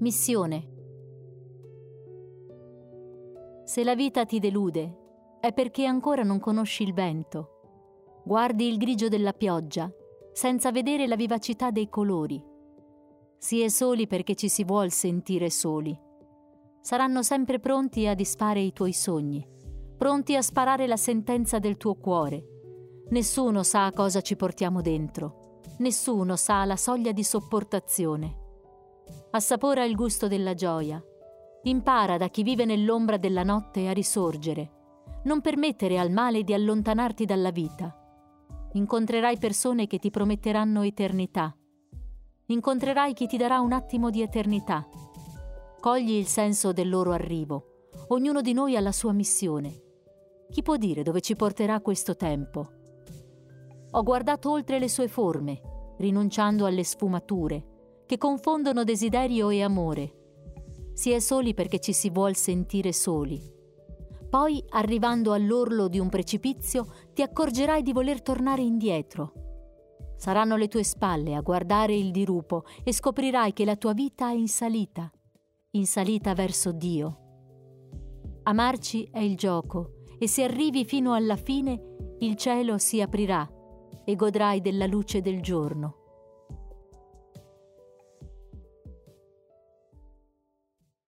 Missione. Se la vita ti delude, è perché ancora non conosci il vento. Guardi il grigio della pioggia, senza vedere la vivacità dei colori. Si è soli perché ci si vuol sentire soli. Saranno sempre pronti a disfare i tuoi sogni, pronti a sparare la sentenza del tuo cuore. Nessuno sa cosa ci portiamo dentro, nessuno sa la soglia di sopportazione. Assapora il gusto della gioia. Impara da chi vive nell'ombra della notte a risorgere. Non permettere al male di allontanarti dalla vita. Incontrerai persone che ti prometteranno eternità. Incontrerai chi ti darà un attimo di eternità. Cogli il senso del loro arrivo. Ognuno di noi ha la sua missione. Chi può dire dove ci porterà questo tempo? Ho guardato oltre le sue forme, rinunciando alle sfumature, che confondono desiderio e amore. Si è soli perché ci si vuol sentire soli. Poi, arrivando all'orlo di un precipizio, ti accorgerai di voler tornare indietro. Saranno le tue spalle a guardare il dirupo e scoprirai che la tua vita è in salita verso Dio. Amarci è il gioco, e se arrivi fino alla fine, il cielo si aprirà e godrai della luce del giorno.